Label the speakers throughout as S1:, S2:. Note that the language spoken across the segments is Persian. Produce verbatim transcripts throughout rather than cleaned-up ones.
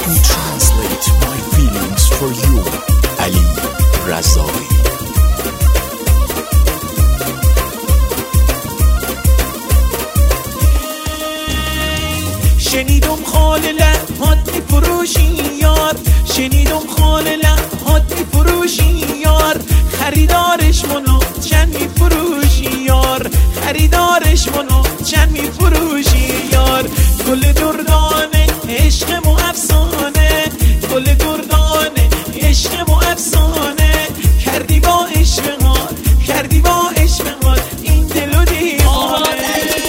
S1: me translate my feelings for you. علی رضایی.
S2: شنیدم خال لبات میفروشی یار، شنیدم خال لبات میفروشی یار، خریدارش منو چند میفروشی یار، خریدارش منو چند میفروشی یار. گل دردانه عشق و افسانه، گل دردانه عشق و افسانه، کردی با عشق حال، کردی با عشق حال این دل و دیوانه.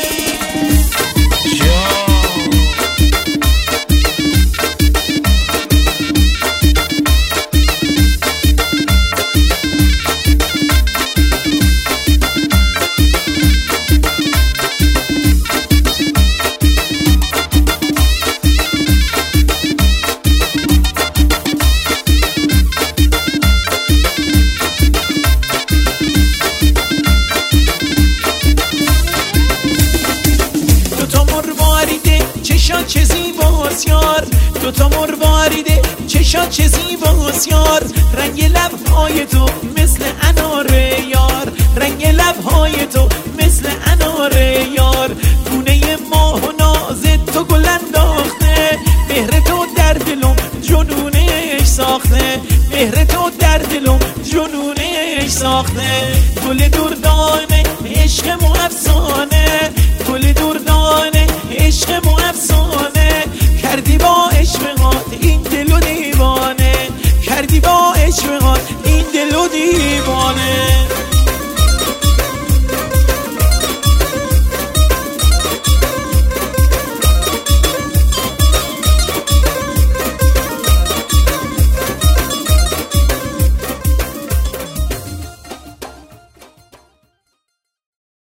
S2: چه زیباست یار، دوتا مرواریده چشات چه زیباست یار، رنگ لبهای تو مثل اناره یار، رنگ لبهای تو مثل اناره یار. گونه ماه و ناز تو گل انداخته، مهر تو در دلم جنونش ساخته، مهر تو در دلم جنونش ساخته. گل دردانه عشق و افسانه،